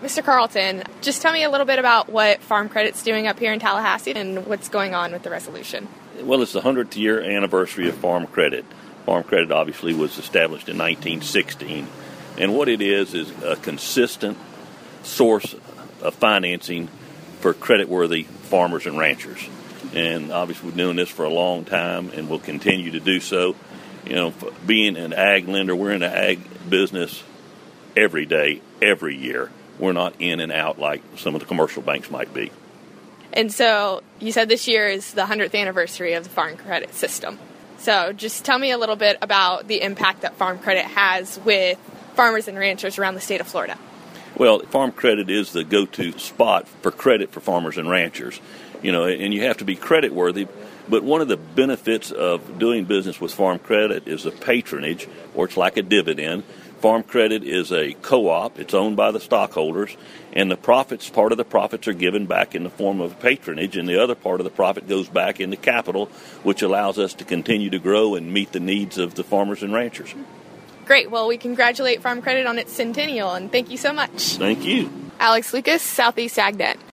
Mr. Carlton, just tell me a little bit about what Farm Credit's doing up here in Tallahassee and what's going on with the resolution. Well, it's the 100th year anniversary of Farm Credit. Farm Credit obviously was established in 1916, and what it is a consistent source of financing for credit-worthy farmers and ranchers. And obviously we've been doing this for a long time and will continue to do so. You know, being an ag lender, we're in the ag business every day, every year. We're not in and out like some of the commercial banks might be. And so you said this year is the 100th anniversary of the Farm Credit system. So just tell me a little bit about the impact that Farm Credit has with farmers and ranchers around the state of Florida. Well, Farm Credit is the go-to spot for credit for farmers and ranchers. You know, and you have to be credit worthy. But one of the benefits of doing business with Farm Credit is the patronage, or it's like a dividend. Farm Credit is a co-op. It's owned by the stockholders, and the profits, part of the profits are given back in the form of patronage, and the other part of the profit goes back into capital, which allows us to continue to grow and meet the needs of the farmers and ranchers. Great. Well, we congratulate Farm Credit on its centennial, and thank you so much. Thank you. Alex Lucas, Southeast AgNet.